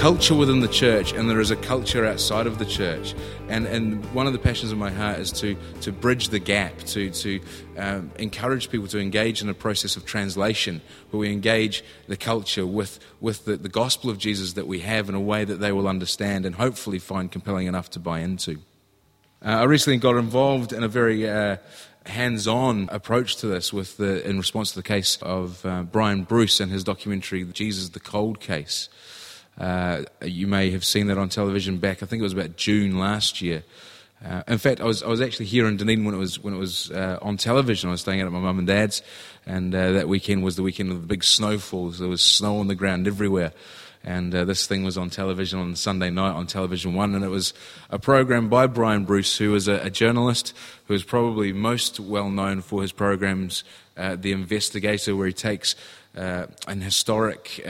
culture within the church and there is a culture outside of the church. And one of the passions of my heart is to bridge the gap, to encourage people to engage in a process of translation, where we engage the culture with the gospel of Jesus that we have in a way that they will understand and hopefully find compelling enough to buy into. I recently got involved in a very hands-on approach to this in response to the case of Brian Bruce and his documentary, Jesus the Cold Case. You may have seen that on television back, I think it was about June last year. In fact, I was actually here in Dunedin when it was on television. I was staying out at my mum and dad's, and that weekend was the weekend of the big snowfalls. There was snow on the ground everywhere. And this thing was on television on Sunday night on Television 1, and it was a program by Brian Bruce, who is a journalist who is probably most well known for his programs, The Investigator, where he takes an historic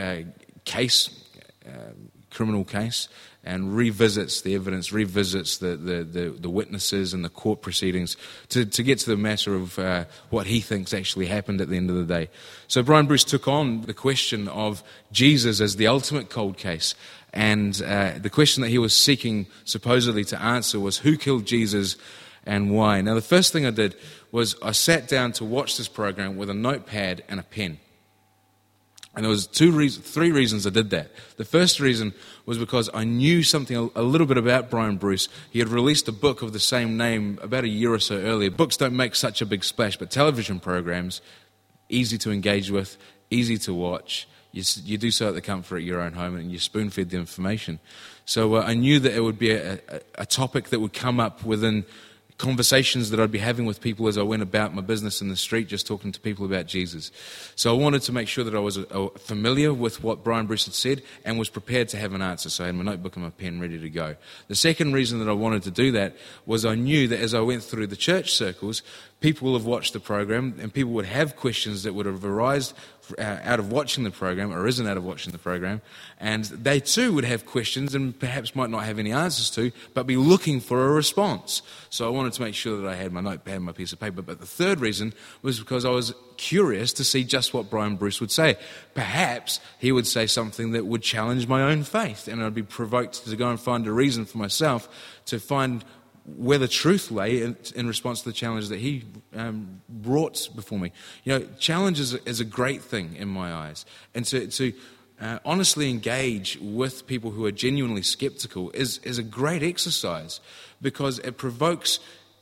criminal case, and revisits the evidence, revisits the witnesses and the court proceedings to get to the matter of what he thinks actually happened at the end of the day. So Brian Bruce took on the question of Jesus as the ultimate cold case, and the question that he was seeking supposedly to answer was, who killed Jesus and why? Now, the first thing I did was I sat down to watch this program with a notepad and a pen. And there was three reasons I did that. The first reason was because I knew something a little bit about Brian Bruce. He had released a book of the same name about a year or so earlier. Books don't make such a big splash, but television programs, easy to engage with, easy to watch. You do so at the comfort of your own home, and you spoon-feed the information. So I knew that it would be a topic that would come up within conversations that I'd be having with people as I went about my business in the street, just talking to people about Jesus. So I wanted to make sure that I was familiar with what Brian Bruce had said and was prepared to have an answer. So I had my notebook and my pen ready to go. The second reason that I wanted to do that was I knew that as I went through the church circles, people will have watched the program and people would have questions that would have arisen out of watching the program, or arisen out of watching the program, and they too would have questions and perhaps might not have any answers to, but be looking for a response. So I wanted to make sure that I had my notepad and my piece of paper. But the third reason was because I was curious to see just what Brian Bruce would say. Perhaps he would say something that would challenge my own faith, and I'd be provoked to go and find a reason for myself to find where the truth lay in response to the challenge that he brought before me. You know, challenge is a great thing in my eyes. And to honestly engage with people who are genuinely skeptical is a great exercise, because it provokes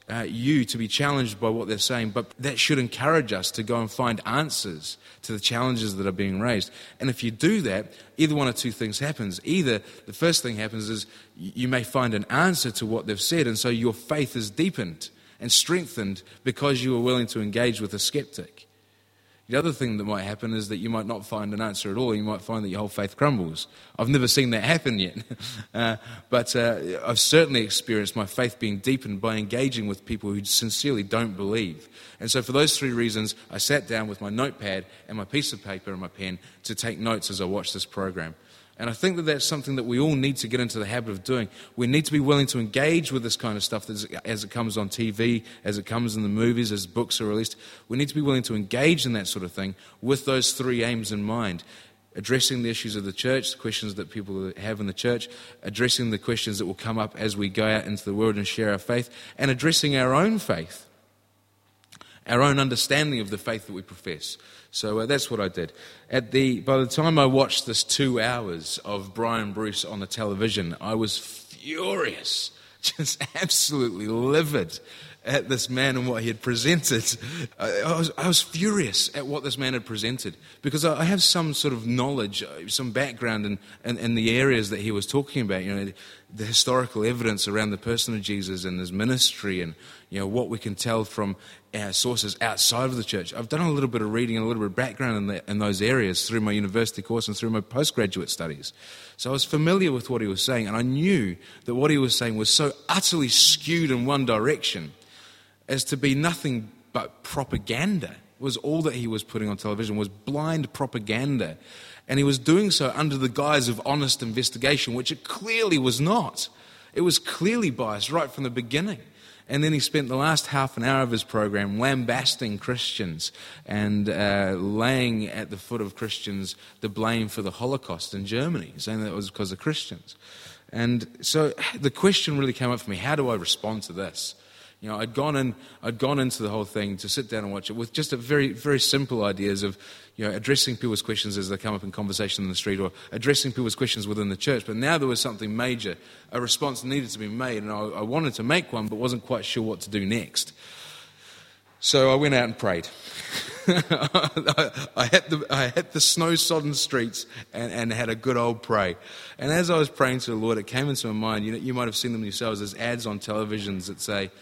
you to be challenged by what they're saying, but that should encourage us to go and find answers to the challenges that are being raised. And if you do that, either one of two things happens. Either the first thing happens is you may find an answer to what they've said, and so your faith is deepened and strengthened because you are willing to engage with a skeptic. The other thing that might happen is that you might not find an answer at all. You might find that your whole faith crumbles. I've never seen that happen yet. But I've certainly experienced my faith being deepened by engaging with people who sincerely don't believe. And so for those three reasons, I sat down with my notepad and my piece of paper and my pen to take notes as I watched this program. And I think that that's something that we all need to get into the habit of doing. We need to be willing to engage with this kind of stuff as it comes on TV, as it comes in the movies, as books are released. We need to be willing to engage in that sort of thing with those three aims in mind. Addressing the issues of the church, the questions that people have in the church, addressing the questions that will come up as we go out into the world and share our faith, and addressing our own faith, our own understanding of the faith that we profess. So that's what I did. By the time I watched this 2 hours of Brian Bruce on the television, I was furious, just absolutely livid at this man and what he had presented. I was furious at what this man had presented, because I have some sort of knowledge, some background in the areas that he was talking about, you know, the historical evidence around the person of Jesus and his ministry, and you know what we can tell from sources outside of the church. I've done a little bit of reading and a little bit of background in those areas through my university course and through my postgraduate studies. So I was familiar with what he was saying, and I knew that what he was saying was so utterly skewed in one direction as to be nothing but propaganda. Was all that he was putting on television was blind propaganda. And he was doing so under the guise of honest investigation, which it clearly was not. It was clearly biased right from the beginning. And then he spent the last half an hour of his program lambasting Christians and laying at the foot of Christians the blame for the Holocaust in Germany, saying that it was because of Christians. And so the question really came up for me, how do I respond to this? You know, I'd gone into the whole thing to sit down and watch it with just a very, very simple ideas of, you know, addressing people's questions as they come up in conversation in the street, or addressing people's questions within the church. But now there was something major, a response needed to be made, and I wanted to make one, but wasn't quite sure what to do next. So I went out and prayed. I hit the snow-sodden streets and had a good old pray. And as I was praying to the Lord, it came into my mind, you might have seen them yourselves as ads on televisions that say,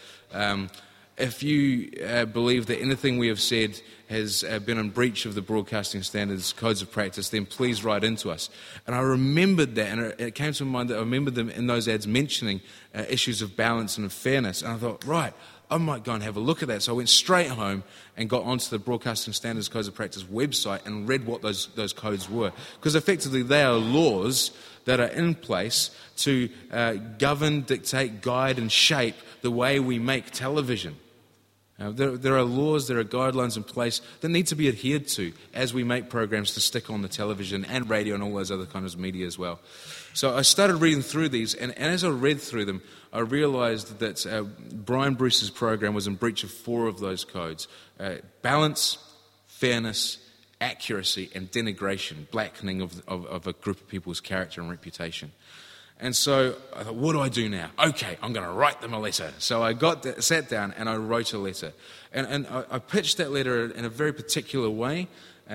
if you believe that anything we have said has been in breach of the broadcasting standards, codes of practice, then please write into us. And I remembered that, and it came to my mind that I remembered them in those ads mentioning issues of balance and of fairness. And I thought, right, I might go and have a look at that. So I went straight home and got onto the Broadcasting Standards Codes of Practice website and read what those codes were. Because effectively they are laws that are in place to govern, dictate, guide and shape the way we make television. There are laws, there are guidelines in place that need to be adhered to as we make programs to stick on the television and radio and all those other kinds of media as well. So I started reading through these, and as I read through them, I realized that Brian Bruce's program was in breach of 4 of those codes. Balance, fairness, accuracy, and denigration, blackening of a group of people's character and reputation. And so I thought, what do I do now? Okay, I'm going to write them a letter. So I sat down and I wrote a letter. And I pitched that letter in a very particular way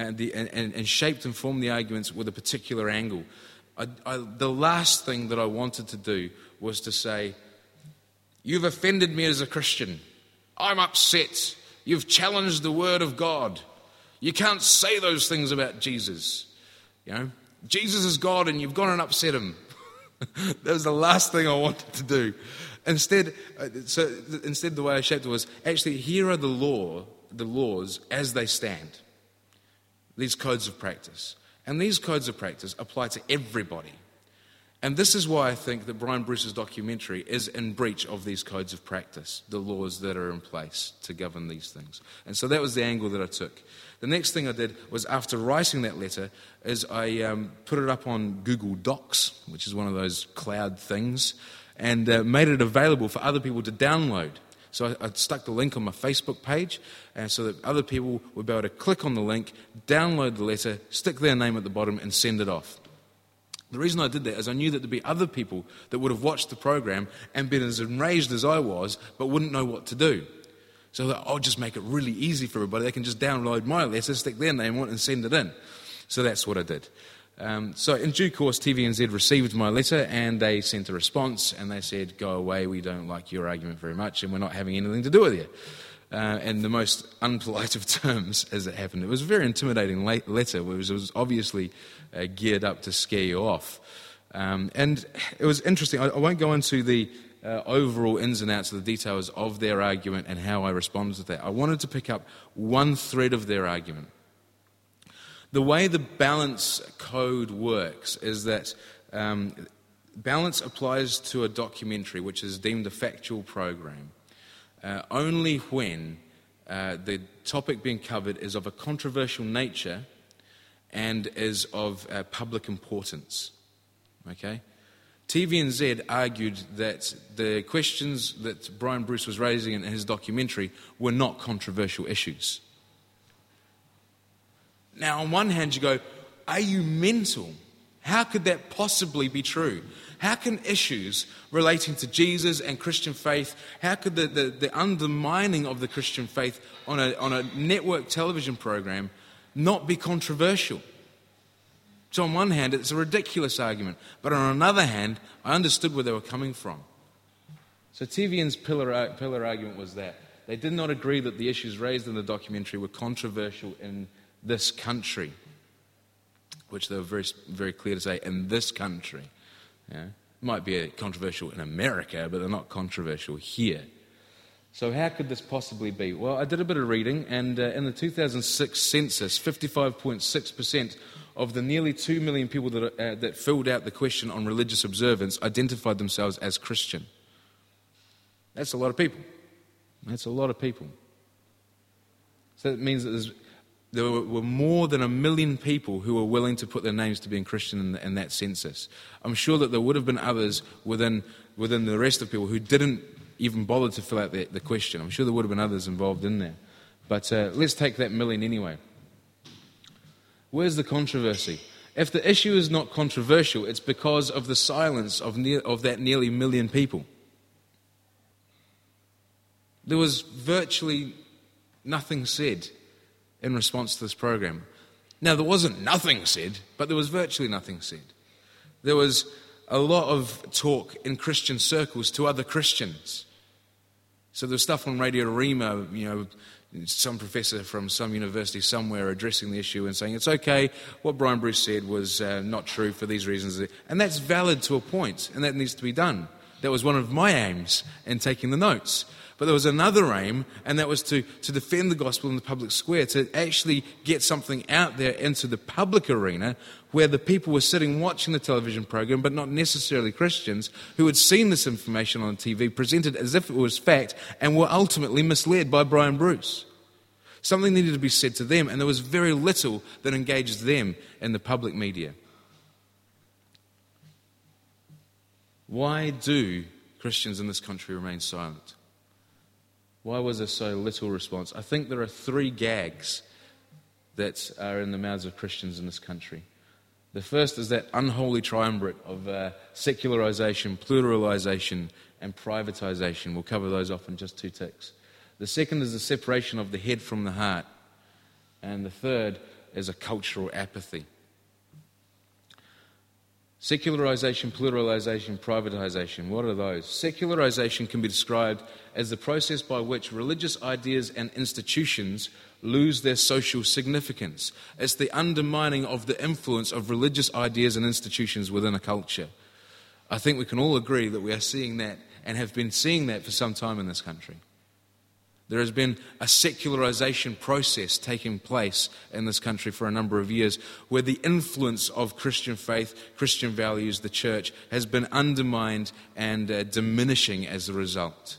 and shaped and formed the arguments with a particular angle. The last thing that I wanted to do was to say, you've offended me as a Christian. I'm upset. You've challenged the word of God. You can't say those things about Jesus. You know, Jesus is God and you've gone and upset him. That was the last thing I wanted to do. Instead, the way I shaped it was, actually, here are the laws as they stand. These codes of practice. And these codes of practice apply to everybody. And this is why I think that Brian Bruce's documentary is in breach of these codes of practice, the laws that are in place to govern these things. And so that was the angle that I took. The next thing I did was, after writing that letter, is I put it up on Google Docs, which is one of those cloud things, and made it available for other people to download. So I stuck the link on my Facebook page, and so that other people would be able to click on the link, download the letter, stick their name at the bottom, and send it off. The reason I did that is I knew that there'd be other people that would have watched the program and been as enraged as I was, but wouldn't know what to do. So that I'll just make it really easy for everybody. They can just download my letter, stick their name on it, and send it in. So that's what I did. So in due course, TVNZ received my letter, and they sent a response, and they said, go away, we don't like your argument very much, and we're not having anything to do with you. In the most unpolite of terms, as it happened. It was a very intimidating letter. It was obviously geared up to scare you off. And it was interesting. I won't go into the overall ins and outs of the details of their argument and how I responded to that. I wanted to pick up one thread of their argument. The way the balance code works is that balance applies to a documentary which is deemed a factual program only when the topic being covered is of a controversial nature and is of public importance. Okay? TVNZ argued that the questions that Brian Bruce was raising in his documentary were not controversial issues. Now, on one hand, you go, are you mental? How could that possibly be true? How can issues relating to Jesus and Christian faith, how could the undermining of the Christian faith on a network television program not be controversial? So on one hand, it's a ridiculous argument. But on another hand, I understood where they were coming from. So TVN's pillar argument was that they did not agree that the issues raised in the documentary were controversial in this country, which they were very, very clear to say, in this country. Yeah? Might be controversial in America, but they're not controversial here. So how could this possibly be? Well, I did a bit of reading, and in the 2006 census, 55.6% of the nearly 2 million people that filled out the question on religious observance identified themselves as Christian. That's a lot of people. That's a lot of people. So that means that there were more than 1 million people who were willing to put their names to being Christian in that census. I'm sure that there would have been others within the rest of people who didn't even bother to fill out the question. I'm sure there would have been others involved in there. But let's take that 1 million anyway. Where's the controversy? If the issue is not controversial, it's because of the silence of that nearly 1 million people. There was virtually nothing said in response to this program. Now, there wasn't nothing said, but there was virtually nothing said. There was a lot of talk in Christian circles to other Christians. So there was stuff on Radio Rima, some professor from some university somewhere addressing the issue and saying, it's okay, what Brian Bruce said was not true for these reasons. And that's valid to a point, and that needs to be done. That was one of my aims in taking the notes. But there was another aim, and that was to defend the gospel in the public square, to actually get something out there into the public arena where the people were sitting watching the television program, but not necessarily Christians, who had seen this information on TV presented as if it was fact and were ultimately misled by Brian Bruce. Something needed to be said to them, and there was very little that engaged them in the public media. Why do Christians in this country remain silent? Why was there so little response? I think there are 3 gags that are in the mouths of Christians in this country. The first is that unholy triumvirate of secularization, pluralization, and privatization. We'll cover those off in just 2 ticks. The second is the separation of the head from the heart. And the third is a cultural apathy. Secularization, pluralization, privatization. What are those? Secularization can be described as the process by which religious ideas and institutions lose their social significance. It's the undermining of the influence of religious ideas and institutions within a culture. I think we can all agree that we are seeing that and have been seeing that for some time in this country. There has been a secularization process taking place in this country for a number of years where the influence of Christian faith, Christian values, the church, has been undermined and diminishing as a result.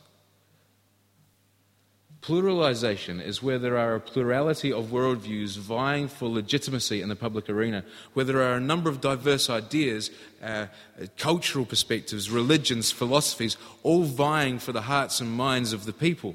Pluralization is where there are a plurality of worldviews vying for legitimacy in the public arena, where there are a number of diverse ideas, cultural perspectives, religions, philosophies, all vying for the hearts and minds of the people.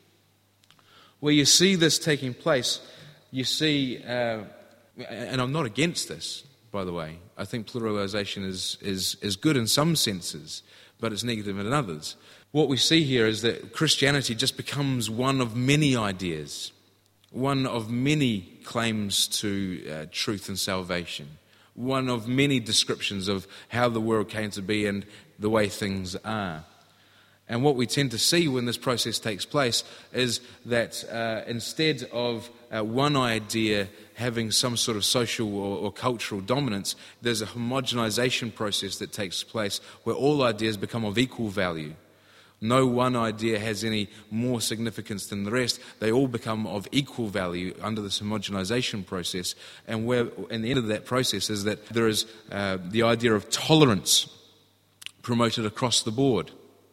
Where you see this taking place, you see, and I'm not against this, by the way. I think pluralization is good in some senses, but it's negative in others. What we see here is that Christianity just becomes one of many ideas, one of many claims to truth and salvation, one of many descriptions of how the world came to be and the way things are. And what we tend to see when this process takes place is that instead of one idea having some sort of social or cultural dominance, there's a homogenization process that takes place where all ideas become of equal value. No one idea has any more significance than the rest. They all become of equal value under this homogenization process. And where, in the end of that process, is that there is the idea of tolerance promoted across the board.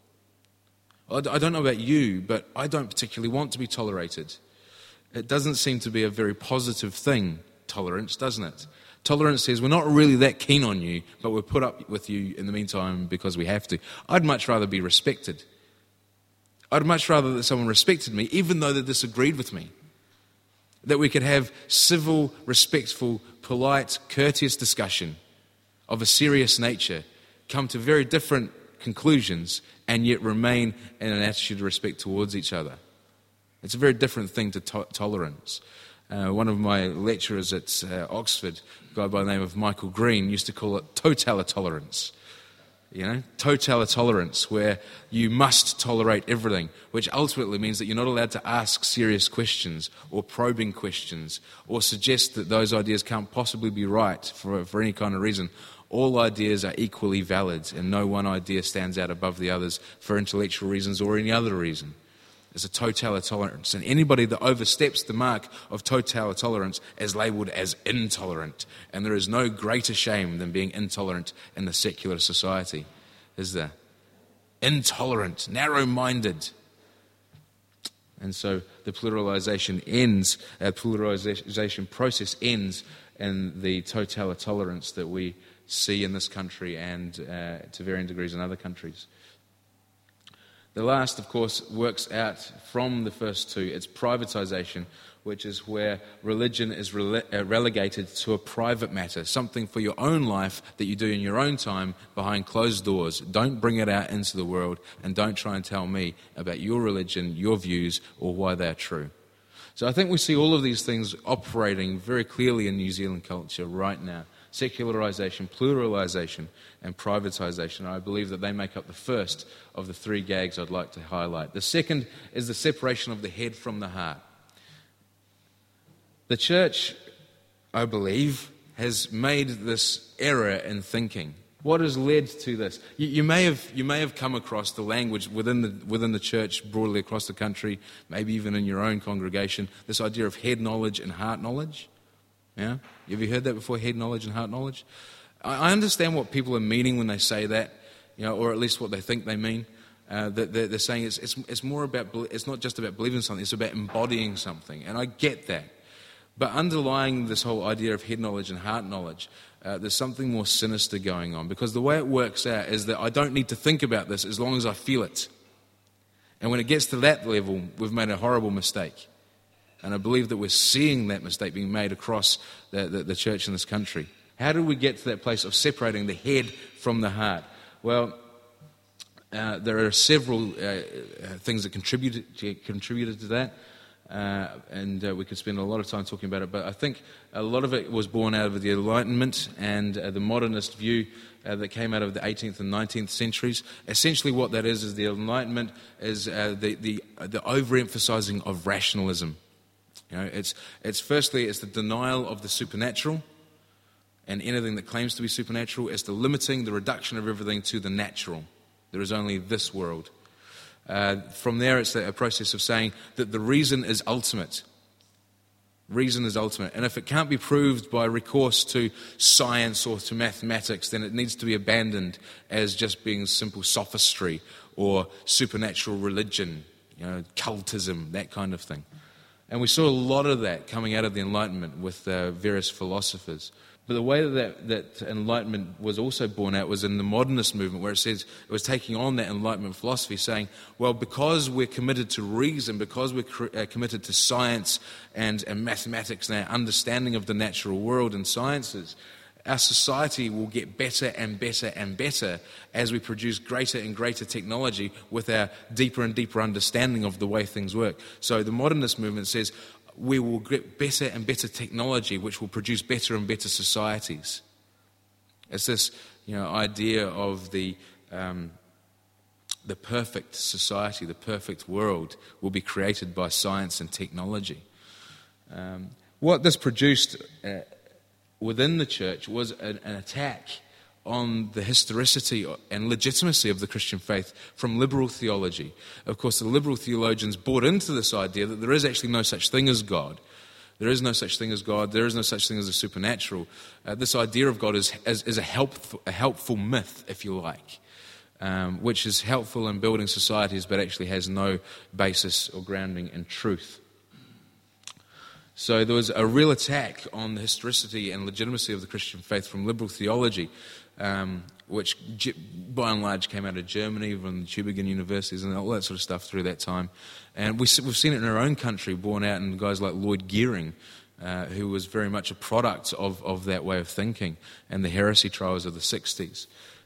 I don't know about you, but I don't particularly want to be tolerated. It doesn't seem to be a very positive thing, tolerance, doesn't it? Tolerance says we're not really that keen on you, but we'll put up with you in the meantime because we have to. I'd much rather be respected. I'd much rather that someone respected me, even though they disagreed with me. That we could have civil, respectful, polite, courteous discussion of a serious nature, come to very different conclusions, and yet remain in an attitude of respect towards each other. It's a very different thing to tolerance. One of my lecturers at Oxford, a guy by the name of Michael Green, used to call it totalitarians. Totalitarians, where you must tolerate everything, which ultimately means that you're not allowed to ask serious questions or probing questions or suggest that those ideas can't possibly be right for any kind of reason. All ideas are equally valid, and no one idea stands out above the others for intellectual reasons or any other reason. It's a totalitarian, and anybody that oversteps the mark of totalitarian is labelled as intolerant. And there is no greater shame than being intolerant in the secular society, is there? Intolerant, narrow-minded. And so the pluralization process ends in the total tolerance that we see in this country and to varying degrees in other countries. The last, of course, works out from the first two. It's privatization, which is where religion is relegated to a private matter, something for your own life that you do in your own time behind closed doors. Don't bring it out into the world, and don't try and tell me about your religion, your views, or why they're true. So I think we see all of these things operating very clearly in New Zealand culture right now. Secularization, pluralization, and privatization. I believe that they make up the first of the three gags I'd like to highlight. The second is the separation of the head from the heart. The church, I believe, has made this error in thinking. What has led to this? You may have come across the language within the church broadly across the country, maybe even in your own congregation, this idea of head knowledge and heart knowledge. Yeah? Have you heard that before, head knowledge and heart knowledge? I understand what people are meaning when they say that, or at least what they think they mean. That they're saying it's more about, it's not just about believing something, it's about embodying something, and I get that. But underlying this whole idea of head knowledge and heart knowledge, there's something more sinister going on, because the way it works out is that I don't need to think about this as long as I feel it. And when it gets to that level, we've made a horrible mistake. And I believe that we're seeing that mistake being made across the church in this country. How do we get to that place of separating the head from the heart? Well, there are several things that contributed to that. And we could spend a lot of time talking about it, but I think a lot of it was born out of the Enlightenment and the modernist view that came out of the 18th and 19th centuries. Essentially what that is the Enlightenment is the overemphasizing of rationalism. It's the denial of the supernatural and anything that claims to be supernatural. It's the limiting, the reduction of everything to the natural. There is only this world. From there, it's a process of saying that the reason is ultimate. Reason is ultimate. And if it can't be proved by recourse to science or to mathematics, then it needs to be abandoned as just being simple sophistry or supernatural religion, cultism, that kind of thing. And we saw a lot of that coming out of the Enlightenment with various philosophers. But the way that Enlightenment was also born out was in the modernist movement, where it says it was taking on that Enlightenment philosophy, saying, well, because we're committed to reason, because we're committed to science and mathematics and our understanding of the natural world and sciences, our society will get better and better and better as we produce greater and greater technology with our deeper and deeper understanding of the way things work. So the modernist movement says we will get better and better technology, which will produce better and better societies. It's this, idea of the perfect society, the perfect world will be created by science and technology. What this produced within the church was an attack on the historicity and legitimacy of the Christian faith from liberal theology. Of course, the liberal theologians bought into this idea that there is actually no such thing as God. There is no such thing as God. There is no such thing as the supernatural. This idea of God is a helpful myth, if you like, which is helpful in building societies but actually has no basis or grounding in truth. So there was a real attack on the historicity and legitimacy of the Christian faith from liberal theology, which by and large came out of Germany, from the Tübingen universities and all that sort of stuff through that time. And we've seen it in our own country, borne out in guys like Lloyd Gearing, who was very much a product of that way of thinking, and the heresy trials of the 60s.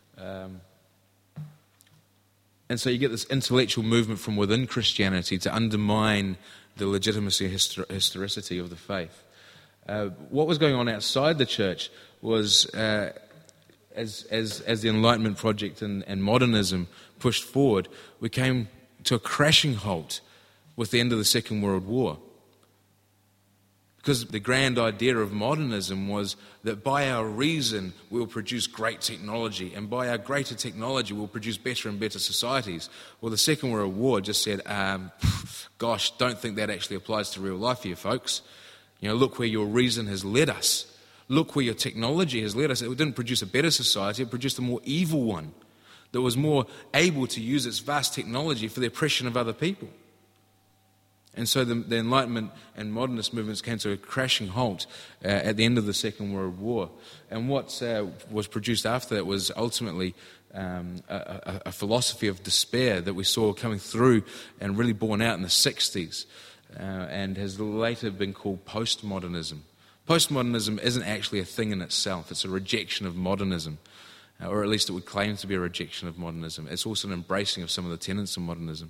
And so you get this intellectual movement from within Christianity to undermine the legitimacy and historicity of the faith. What was going on outside the church was, as the Enlightenment project and modernism pushed forward, we came to a crashing halt with the end of the Second World War. Because the grand idea of modernism was that by our reason we will produce great technology, and by our greater technology we'll produce better and better societies. Well, the Second World War just said, gosh, don't think that actually applies to real life here, folks. Look where your reason has led us. Look where your technology has led us. It didn't produce a better society, it produced a more evil one that was more able to use its vast technology for the oppression of other people. And so the Enlightenment and modernist movements came to a crashing halt at the end of the Second World War. And what was produced after that was ultimately a philosophy of despair that we saw coming through and really borne out in the 60s, and has later been called postmodernism. Postmodernism isn't actually a thing in itself. It's a rejection of modernism, or at least it would claim to be a rejection of modernism. It's also an embracing of some of the tenets of modernism.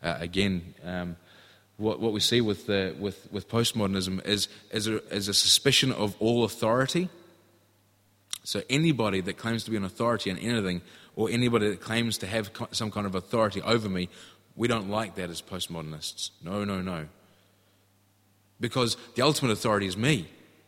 What we see with postmodernism is a suspicion of all authority. So anybody that claims to be an authority in anything, or anybody that claims to have some kind of authority over me, we don't like that as postmodernists. No. Because the ultimate authority is me.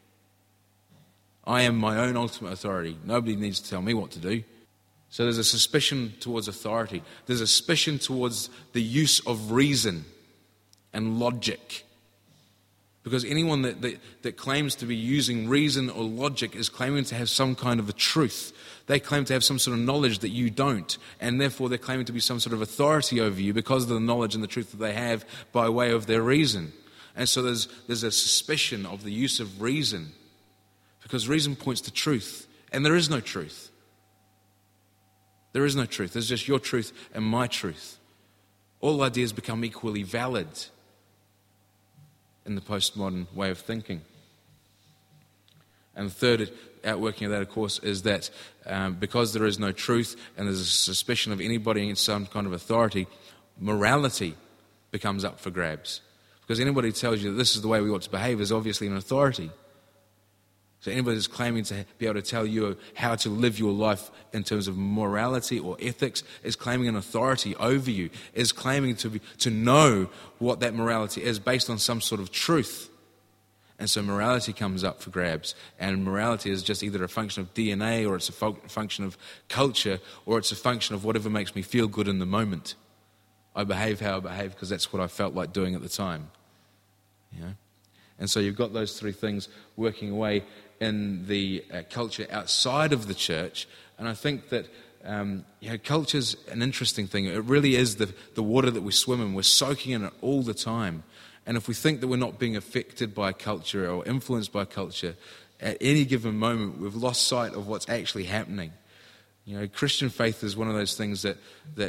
I am my own ultimate authority. Nobody needs to tell me what to do. So there's a suspicion towards authority. There's a suspicion towards the use of reason and logic. Because anyone that claims to be using reason or logic is claiming to have some kind of a truth. They claim to have some sort of knowledge that you don't, and therefore they're claiming to be some sort of authority over you because of the knowledge and the truth that they have by way of their reason. And so there's a suspicion of the use of reason, because reason points to truth, and there is no truth. There is no truth. There's just your truth and my truth. All ideas become equally valid in the postmodern way of thinking. And the third outworking of that, of course, is that because there is no truth and there's a suspicion of anybody in some kind of authority, morality becomes up for grabs. Because anybody who tells you that this is the way we ought to behave is obviously an authority. So anybody who's claiming to be able to tell you how to live your life in terms of morality or ethics is claiming an authority over you, is claiming to know what that morality is based on some sort of truth. And so morality comes up for grabs. And morality is just either a function of DNA, or it's a function of culture, or it's a function of whatever makes me feel good in the moment. I behave how I behave because that's what I felt like doing at the time. You know? And so you've got those three things working away in the culture outside of the church. And I think that culture's an interesting thing. It really is the water that we swim in. We're soaking in it all the time. And if we think that we're not being affected by culture or influenced by culture, at any given moment we've lost sight of what's actually happening. You know, Christian faith is one of those things that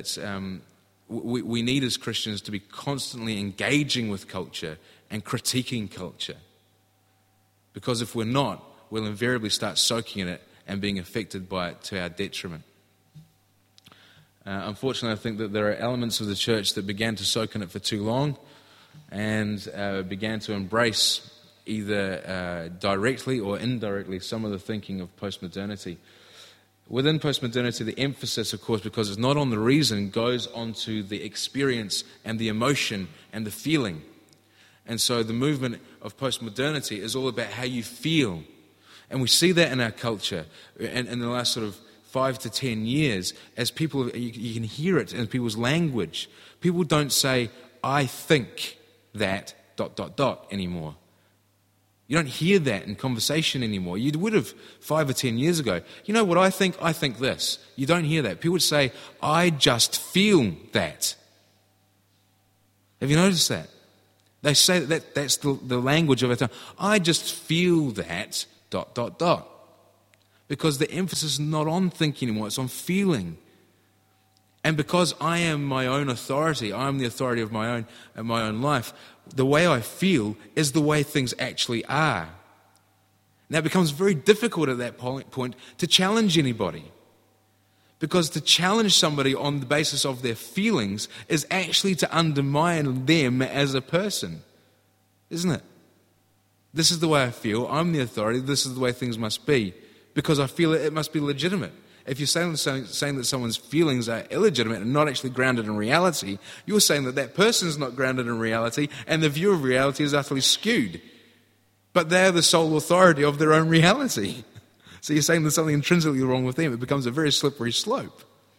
we need as Christians to be constantly engaging with culture and critiquing culture. Because if we're not, we'll invariably start soaking in it and being affected by it to our detriment. Unfortunately, I think that there are elements of the church that began to soak in it for too long and began to embrace either directly or indirectly some of the thinking of postmodernity. Within postmodernity, the emphasis, of course, because it's not on the reason, goes onto the experience and the emotion and the feeling. And so the movement of postmodernity is all about how you feel. And we see that in our culture in the last sort of 5 to 10 years, as people, you can hear it in people's language. People don't say, I think that ... anymore. You don't hear that in conversation anymore. You would have 5 or 10 years ago. You know what I think? I think this. You don't hear that. People would say, I just feel that. Have you noticed that? They say that's the language of our time. I just feel that ... Because the emphasis is not on thinking anymore, it's on feeling. And because I am my own authority, I am the authority of my own life, the way I feel is the way things actually are. Now it becomes very difficult at that point to challenge anybody. Because to challenge somebody on the basis of their feelings is actually to undermine them as a person. Isn't it? This is the way I feel, I'm the authority, this is the way things must be. Because I feel it must be legitimate. If you're saying that someone's feelings are illegitimate and not actually grounded in reality, you're saying that person's not grounded in reality and the view of reality is utterly skewed. But they're the sole authority of their own reality. So you're saying there's something intrinsically wrong with them. It becomes a very slippery slope.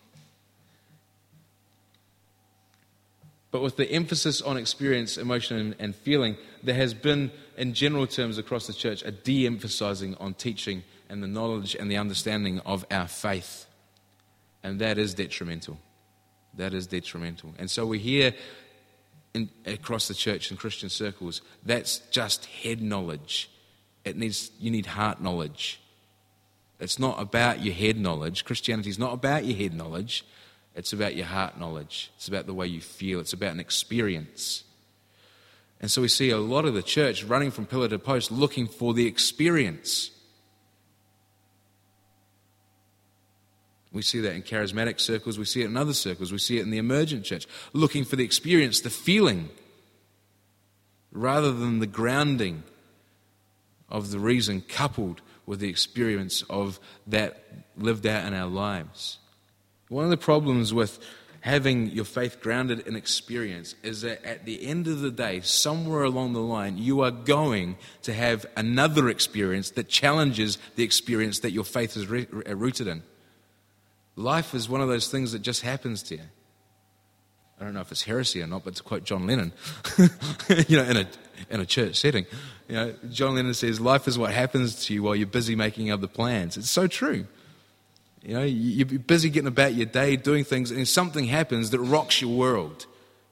But with the emphasis on experience, emotion, and feeling, there has been, in general terms across the church, a de-emphasizing on teaching and the knowledge and the understanding of our faith. And that is detrimental. That is detrimental. And so we hear across the church and Christian circles, that's just head knowledge. You need heart knowledge. It's not about your head knowledge. Christianity is not about your head knowledge. It's about your heart knowledge. It's about the way you feel. It's about an experience. And so we see a lot of the church running from pillar to post looking for the experience. We see that in charismatic circles. We see it in other circles. We see it in the emergent church, looking for the experience, the feeling, rather than the grounding of the reason coupled with the experience of that lived out in our lives. One of the problems with having your faith grounded in experience is that at the end of the day, somewhere along the line, you are going to have another experience that challenges the experience that your faith is rooted in. Life is one of those things that just happens to you. I don't know if it's heresy or not, but to quote John Lennon, in a church setting, John Lennon says, "Life is what happens to you while you're busy making other plans." It's so true. You're busy getting about your day, doing things, and something happens that rocks your world.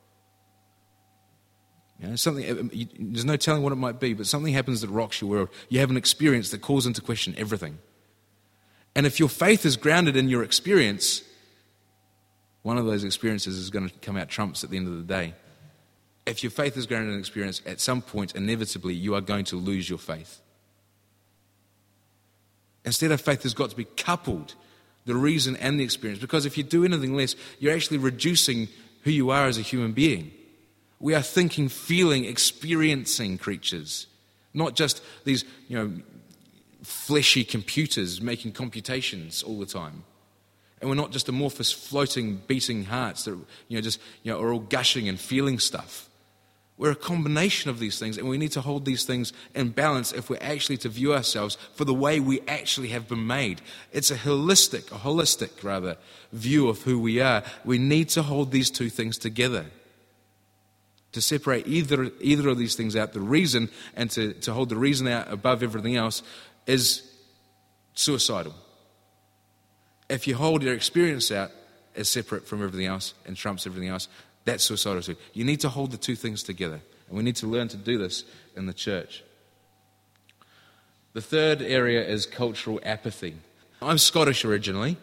There's no telling what it might be, but something happens that rocks your world. You have an experience that calls into question everything. And if your faith is grounded in your experience, one of those experiences is going to come out trumps at the end of the day. If your faith is grounded in experience, at some point, inevitably, you are going to lose your faith. Instead, our faith has got to be coupled, the reason and the experience. Because if you do anything less, you're actually reducing who you are as a human being. We are thinking, feeling, experiencing creatures. Not just these, fleshy computers making computations all the time. And we're not just amorphous, floating, beating hearts that are all gushing and feeling stuff. We're a combination of these things, and we need to hold these things in balance if we're actually to view ourselves for the way we actually have been made. It's a holistic view of who we are. We need to hold these two things together. To separate either of these things out, the reason, and to hold the reason out above everything else, is suicidal. If you hold your experience out as separate from everything else and trumps everything else, that's suicidal too. You need to hold the two things together. And we need to learn to do this in the church. The third area is cultural apathy. I'm Scottish originally,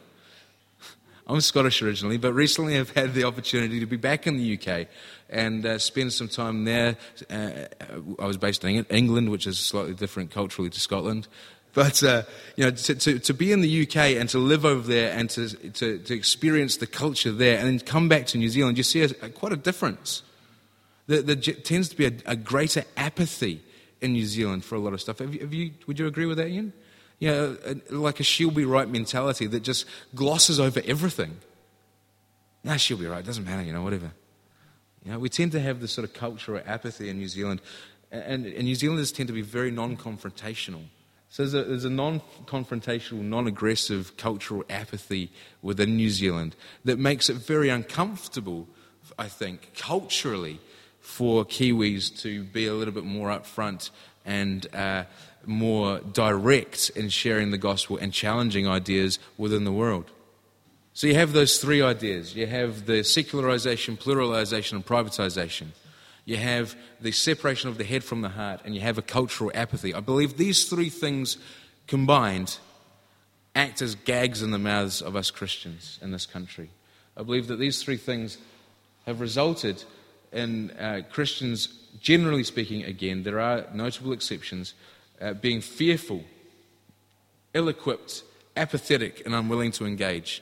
but recently I've had the opportunity to be back in the UK and spend some time there. I was based in England, which is slightly different culturally to Scotland. But to be in the UK and to live over there and to experience the culture there and then come back to New Zealand, you see quite a difference. There tends to be a greater apathy in New Zealand for a lot of stuff. Would you agree with that, Ian? Like a she'll be right mentality that just glosses over everything. She'll be right, doesn't matter, whatever. We tend to have this sort of cultural apathy in New Zealand, and New Zealanders tend to be very non-confrontational. So there's a non-confrontational, non-aggressive cultural apathy within New Zealand that makes it very uncomfortable, I think, culturally, for Kiwis to be a little bit more upfront and more direct in sharing the gospel and challenging ideas within the world. So you have those three ideas. You have the secularization, pluralization, and privatization. You have the separation of the head from the heart, and you have a cultural apathy. I believe these three things combined act as gags in the mouths of us Christians in this country. I believe that these three things have resulted in Christians, generally speaking, again, there are notable exceptions, being fearful, ill-equipped, apathetic, and unwilling to engage.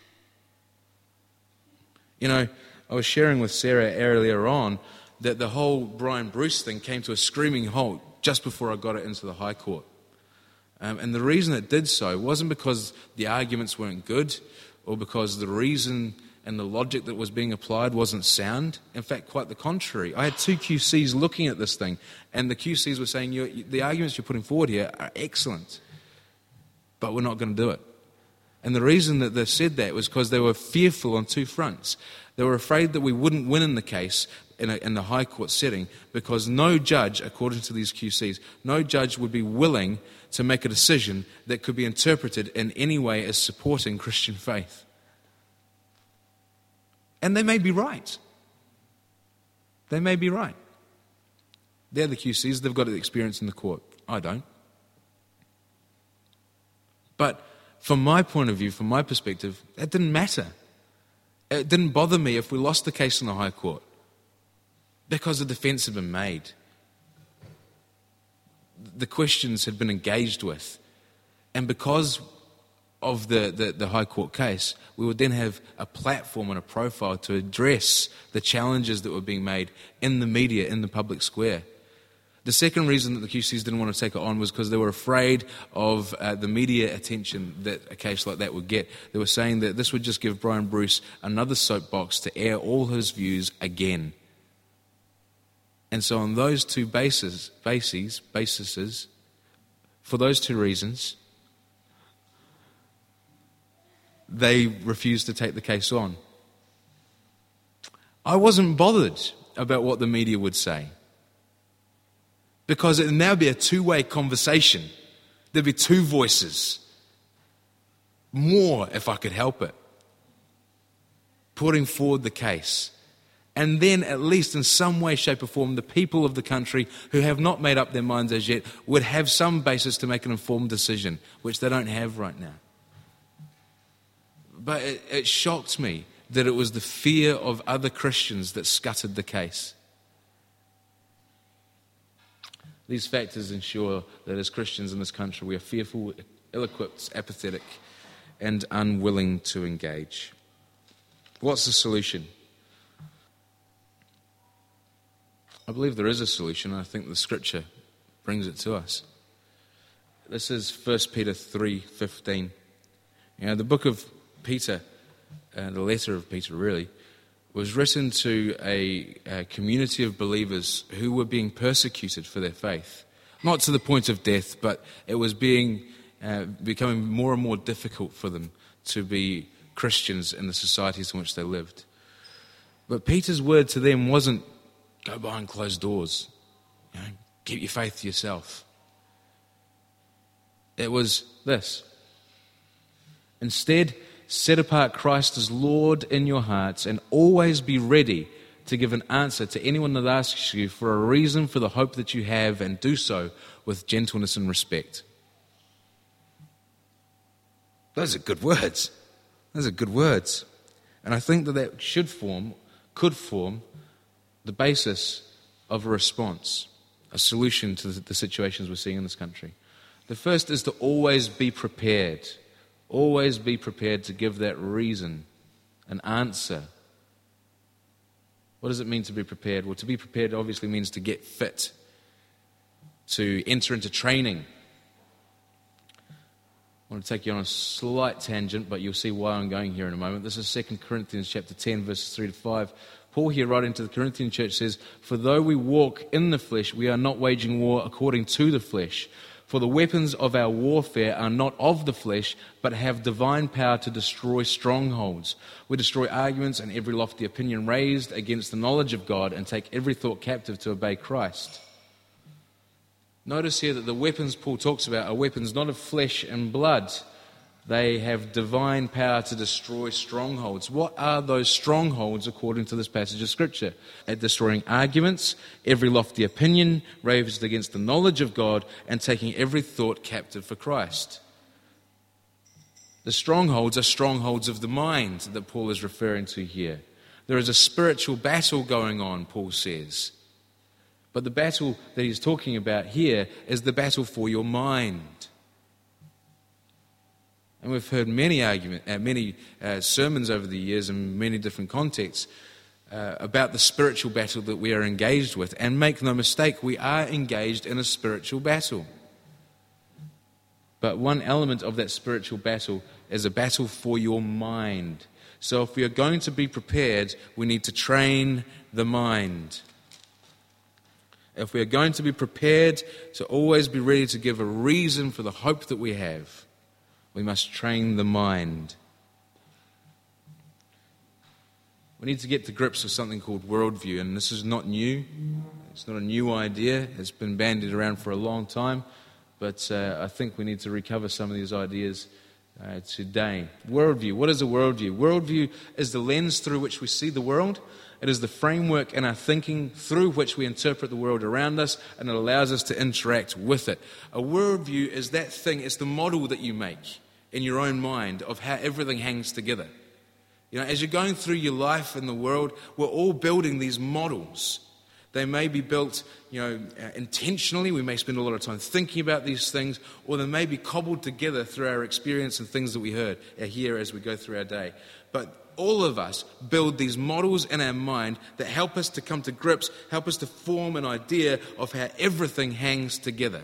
I was sharing with Sarah earlier on that the whole Brian Bruce thing came to a screaming halt just before I got it into the High Court. And the reason it did so wasn't because the arguments weren't good or because the reason and the logic that was being applied wasn't sound. In fact, quite the contrary. I had two QCs looking at this thing, and the QCs were saying, the arguments you're putting forward here are excellent, but we're not going to do it. And the reason that they said that was because they were fearful on two fronts. They were afraid that we wouldn't win in the case in the High Court setting because no judge, according to these QCs, no judge would be willing to make a decision that could be interpreted in any way as supporting Christian faith. And they may be right. They may be right. They're the QCs. They've got the experience in the court. I don't. But from my point of view, from my perspective, that didn't matter. It didn't bother me if we lost the case in the High Court because the defence had been made. The questions had been engaged with. And because of the High Court case, we would then have a platform and a profile to address the challenges that were being made in the media, in the public square. The second reason that the QCs didn't want to take it on was because they were afraid of the media attention that a case like that would get. They were saying that this would just give Brian Bruce another soapbox to air all his views again. And so on those two bases, for those two reasons, they refused to take the case on. I wasn't bothered about what the media would say, because it would now be a two-way conversation. There'd be two voices. More, if I could help it, putting forward the case. And then, at least in some way, shape or form, the people of the country who have not made up their minds as yet would have some basis to make an informed decision, which they don't have right now. But it shocked me that it was the fear of other Christians that scuttered the case. These factors ensure that as Christians in this country, we are fearful, ill-equipped, apathetic, and unwilling to engage. What's the solution? I believe there is a solution, and I think the Scripture brings it to us. This is 1 Peter 3:15. The book of Peter, the letter of Peter really, was written to a community of believers who were being persecuted for their faith. Not to the point of death, but it was becoming more and more difficult for them to be Christians in the societies in which they lived. But Peter's word to them wasn't, go behind closed doors, keep your faith to yourself. It was this. Instead, set apart Christ as Lord in your hearts and always be ready to give an answer to anyone that asks you for a reason for the hope that you have, and do so with gentleness and respect. Those are good words. Those are good words. And I think that could form the basis of a response, a solution to the situations we're seeing in this country. The first is to always be prepared. Always be prepared to give that reason, an answer. What does it mean to be prepared? Well, to be prepared obviously means to get fit, to enter into training. I want to take you on a slight tangent, but you'll see why I'm going here in a moment. This is 2 Corinthians chapter 10, verses 3 to 5. Paul here, writing to the Corinthian church, says, "For though we walk in the flesh, we are not waging war according to the flesh. For the weapons of our warfare are not of the flesh, but have divine power to destroy strongholds. We destroy arguments and every lofty opinion raised against the knowledge of God, and take every thought captive to obey Christ." Notice here that the weapons Paul talks about are weapons not of flesh and blood. They have divine power to destroy strongholds. What are those strongholds according to this passage of Scripture? At destroying arguments, every lofty opinion raised against the knowledge of God, and taking every thought captive for Christ. The strongholds are strongholds of the mind that Paul is referring to here. There is a spiritual battle going on, Paul says. But the battle that he's talking about here is the battle for your mind. And we've heard many sermons over the years in many different contexts about the spiritual battle that we are engaged with. And make no mistake, we are engaged in a spiritual battle. But one element of that spiritual battle is a battle for your mind. So if we are going to be prepared, we need to train the mind. If we are going to be prepared to always be ready to give a reason for the hope that we have, we must train the mind. We need to get to grips with something called worldview, and this is not new. It's not a new idea. It's been bandied around for a long time, but I think we need to recover some of these ideas today. Worldview. What is a worldview? Worldview is the lens through which we see the world. It is the framework in our thinking through which we interpret the world around us, and it allows us to interact with it. A worldview is that thing, it's the model that you make in your own mind of how everything hangs together. As you're going through your life in the world, we're all building these models. They may be built, intentionally. We may spend a lot of time thinking about these things, or they may be cobbled together through our experience and things that we hear as we go through our day. But all of us build these models in our mind that help us to come to grips, help us to form an idea of how everything hangs together,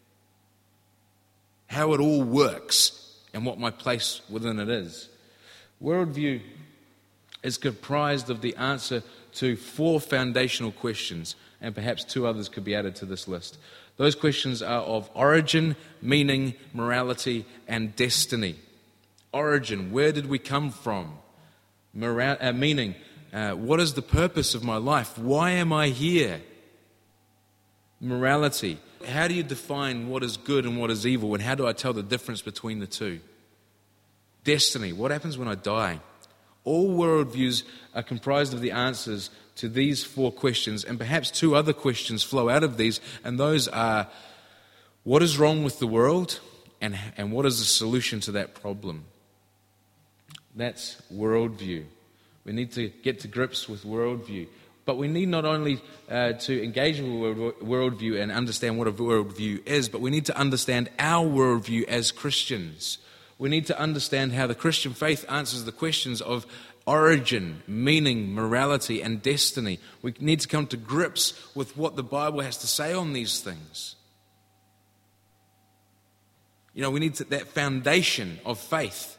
how it all works, and what my place within it is. Worldview is comprised of the answer to 4 foundational questions, and perhaps 2 others could be added to this list. Those questions are of origin, meaning, morality, and destiny. Origin, where did we come from? Meaning, what is the purpose of my life? Why am I here? Morality, how do you define what is good and what is evil, and how do I tell the difference between the two? Destiny, what happens when I die? All worldviews are comprised of the answers to these 4 questions, and perhaps 2 other questions flow out of these, and those are, what is wrong with the world, and what is the solution to that problem? That's worldview. We need to get to grips with worldview. But we need not only to engage with worldview and understand what a worldview is, but we need to understand our worldview as Christians. We need to understand how the Christian faith answers the questions of origin, meaning, morality, and destiny. We need to come to grips with what the Bible has to say on these things. We need that foundation of faith.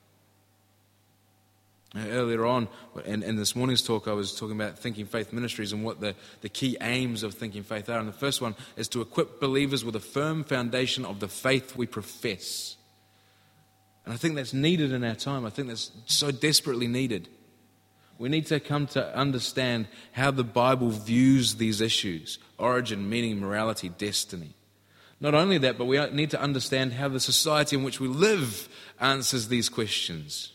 Earlier on, in this morning's talk, I was talking about Thinking Faith Ministries and what the key aims of Thinking Faith are. And the first one is to equip believers with a firm foundation of the faith we profess. And I think that's needed in our time. I think that's so desperately needed. We need to come to understand how the Bible views these issues: origin, meaning, morality, destiny. Not only that, but we need to understand how the society in which we live answers these questions.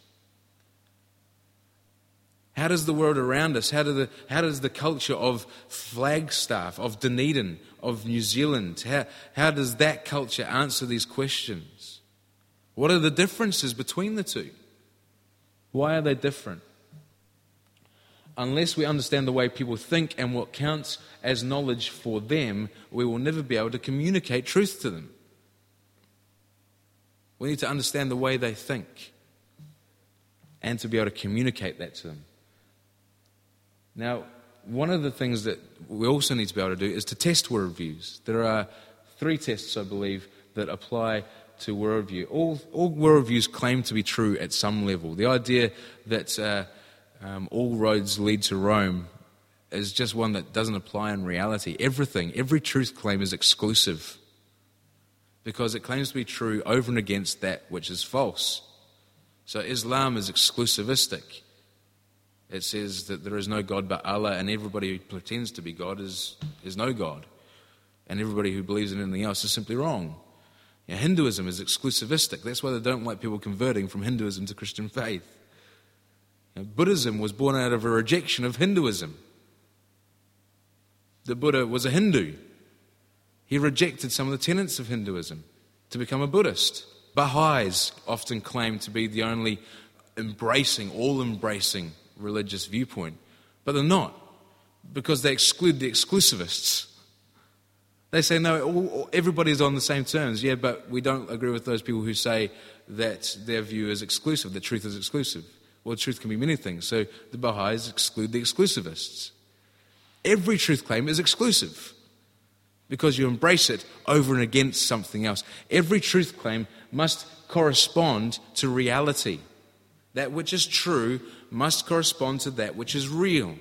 How does the world around us, how does the culture of Flagstaff, of Dunedin, of New Zealand, how does that culture answer these questions? What are the differences between the two? Why are they different? Unless we understand the way people think and what counts as knowledge for them, we will never be able to communicate truth to them. We need to understand the way they think and to be able to communicate that to them. Now, one of the things that we also need to be able to do is to test worldviews. There are 3 tests, I believe, that apply to worldview. All worldviews claim to be true at some level. The idea that all roads lead to Rome is just one that doesn't apply in reality. Every truth claim is exclusive because it claims to be true over and against that which is false. So Islam is exclusivistic. It says that there is no God but Allah, and everybody who pretends to be God is no God. And everybody who believes in anything else is simply wrong. Hinduism is exclusivistic. That's why they don't like people converting from Hinduism to Christian faith. Buddhism was born out of a rejection of Hinduism. The Buddha was a Hindu. He rejected some of the tenets of Hinduism to become a Buddhist. Baha'is often claim to be the only all-embracing religious viewpoint, but they're not, because they exclude the exclusivists. They say, no, everybody's on the same terms. Yeah, but we don't agree with those people who say that their view is exclusive, that truth is exclusive. Well, truth can be many things. So the Baha'is exclude the exclusivists. Every truth claim is exclusive because you embrace it over and against something else. Every truth claim must correspond to reality. That which is true must correspond to that which is real.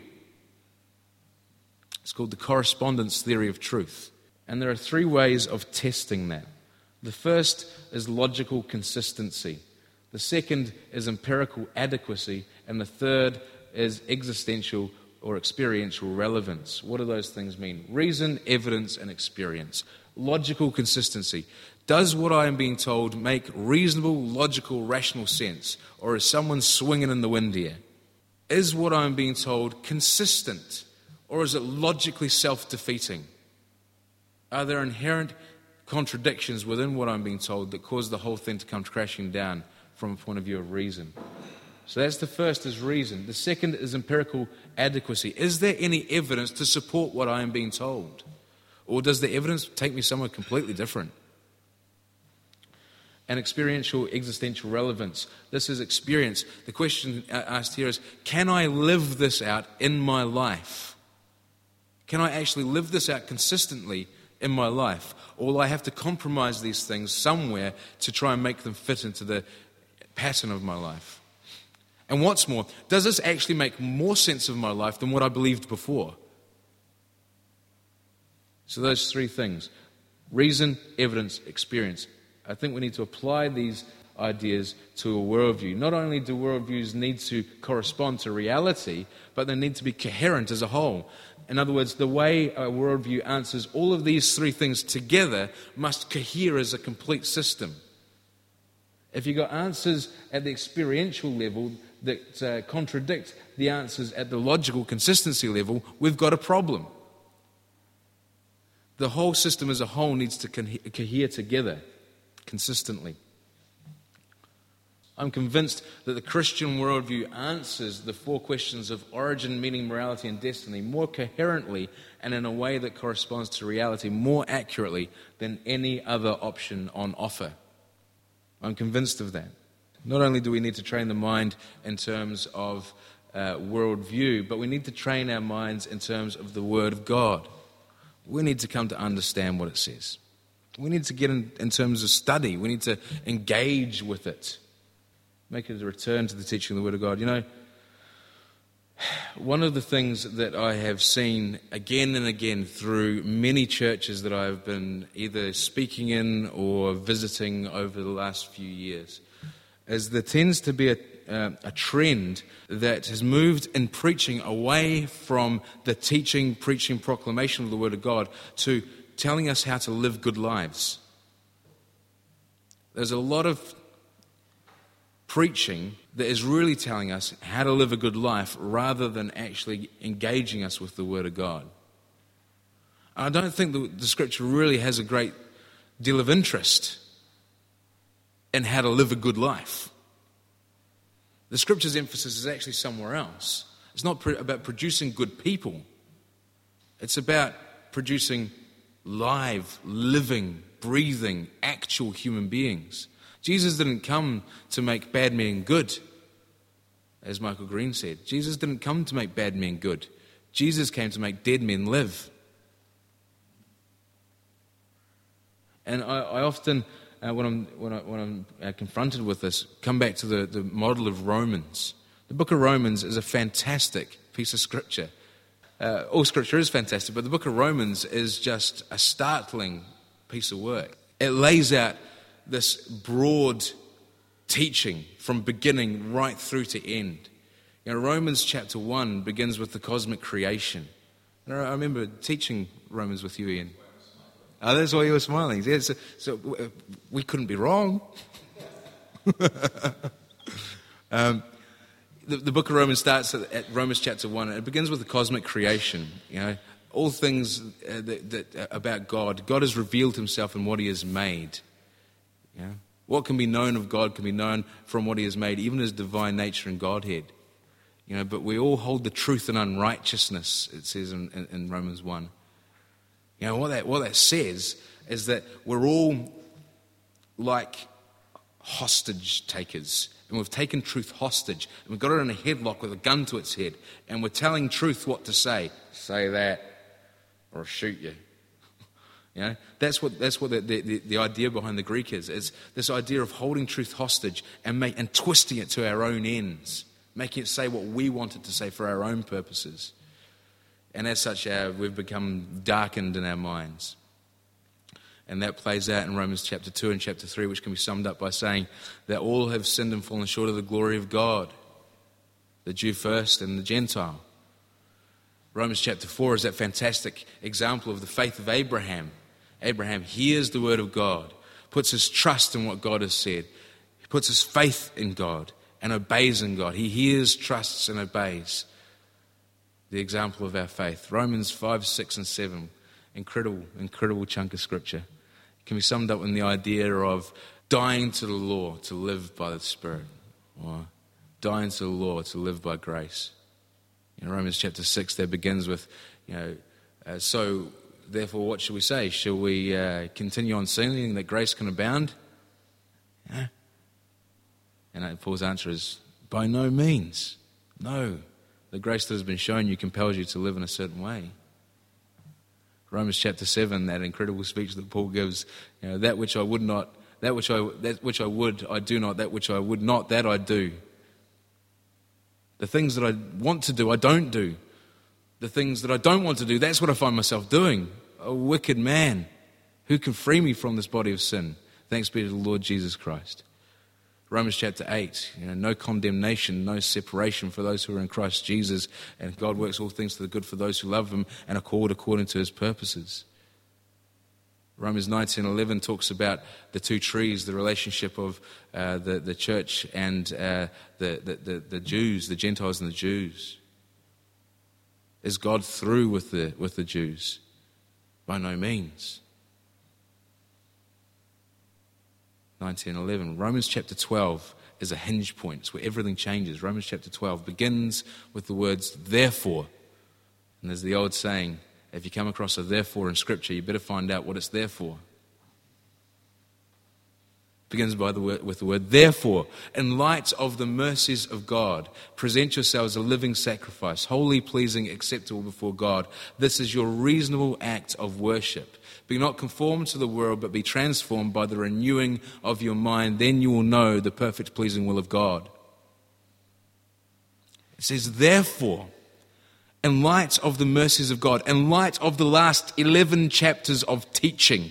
It's called the correspondence theory of truth. And there are 3 ways of testing that. The first is logical consistency. The second is empirical adequacy. And the third is existential or experiential relevance. What do those things mean? Reason, evidence, and experience. Logical consistency. Does what I am being told make reasonable, logical, rational sense? Or is someone swinging in the wind here? Is what I'm being told consistent, or is it logically self-defeating? Are there inherent contradictions within what I'm being told that cause the whole thing to come crashing down from a point of view of reason? So that's the first, is reason. The second is empirical adequacy. Is there any evidence to support what I am being told? Or does the evidence take me somewhere completely different? And experiential existential relevance. This is experience. The question asked here is, can I live this out in my life? Can I actually live this out consistently in my life? Or will I have to compromise these things somewhere to try and make them fit into the pattern of my life? And what's more, does this actually make more sense of my life than what I believed before? So those three things: reason, evidence, experience. I think we need to apply these ideas to a worldview. Not only do worldviews need to correspond to reality, but they need to be coherent as a whole. In other words, the way a worldview answers all of these three things together must cohere as a complete system. If you've got answers at the experiential level that contradict the answers at the logical consistency level, we've got a problem. The whole system as a whole needs to cohere together consistently. I'm convinced that the Christian worldview answers the four questions of origin, meaning, morality, and destiny more coherently and in a way that corresponds to reality more accurately than any other option on offer. I'm convinced of that. Not only do we need to train the mind in terms of worldview, but we need to train our minds in terms of the Word of God. We need to come to understand what it says. We need to get in terms of study. We need to engage with it. Make it a return to the teaching of the Word of God. You know, one of the things that I have seen again and again through many churches that I've been either speaking in or visiting over the last few years is there tends to be a trend that has moved in preaching away from the teaching, preaching, proclamation of the Word of God to telling us how to live good lives. There's a lot of preaching that is really telling us how to live a good life rather than actually engaging us with the Word of God. I don't think the Scripture really has a great deal of interest in how to live a good life. The Scripture's emphasis is actually somewhere else. It's not about producing good people. It's about producing live, living, breathing, actual human beings. Jesus didn't come to make bad men good, as Michael Green said. Jesus didn't come to make bad men good. Jesus came to make dead men live. And I often, when I'm confronted with this, come back to the model of Romans. The book of Romans is a fantastic piece of Scripture. All Scripture is fantastic, but the book of Romans is just a startling piece of work. It lays out this broad teaching from beginning right through to end. You know, Romans chapter 1 begins with the cosmic creation. I remember teaching Romans with you, Ian. Oh, that's why you were smiling. Yeah, so we couldn't be wrong. The book of Romans starts at Romans chapter 1. And it begins with the cosmic creation. You know, all things that about God. God has revealed himself in what he has made. Yeah. What can be known of God can be known from what he has made, even his divine nature and Godhead. You know, but we all hold the truth in unrighteousness, it says in Romans 1. You know, what that says is that we're all like hostage takers. And we've taken truth hostage. And we've got it in a headlock with a gun to its head. And we're telling truth what to say. Say that or I'll shoot you. You know, that's what the idea behind the Greek is. It's this idea of holding truth hostage and twisting it to our own ends, making it say what we want it to say for our own purposes. And as such, we've become darkened in our minds. And that plays out in Romans chapter 2 and chapter 3, which can be summed up by saying that all have sinned and fallen short of the glory of God, the Jew first and the Gentile. Romans chapter 4 is that fantastic example of the faith of Abraham. Abraham hears the word of God, puts his trust in what God has said. He puts his faith in God, and obeys in God. He hears, trusts, and obeys. The example of our faith. Romans 5, 6, and 7. Incredible chunk of scripture. It can be summed up in the idea of dying to the law to live by the Spirit, or dying to the law to live by grace. In Romans chapter 6, that begins with, so therefore what shall we say? Shall we continue on sinning that grace can abound? Yeah. And Paul's answer is, by no means. No. The grace that has been shown you compels you to live in a certain way. Romans chapter 7, that incredible speech that Paul gives, that which I would not, that which I would, I do not, that which I would not, that I do. The things that I want to do, I don't do. The things that I don't want to do, that's what I find myself doing. A wicked man. Who can free me from this body of sin? Thanks be to the Lord Jesus Christ. Romans chapter 8, no condemnation, no separation for those who are in Christ Jesus, and God works all things for the good for those who love Him and are called according to His purposes. Romans 19:11 talks about the two trees, the relationship of the church and the Jews, the Gentiles and the Jews. Is God through with the Jews? By no means. 19:11. Romans chapter 12 is a hinge point. It's where everything changes. Romans chapter 12 begins with the words, therefore. And there's the old saying, if you come across a therefore in Scripture, you better find out what it's there for. Begins with the word, therefore, in light of the mercies of God, present yourselves a living sacrifice, holy, pleasing, acceptable before God. This is your reasonable act of worship. Be not conformed to the world, but be transformed by the renewing of your mind. Then you will know the perfect, pleasing will of God. It says, therefore, in light of the mercies of God, in light of the last 11 chapters of teaching,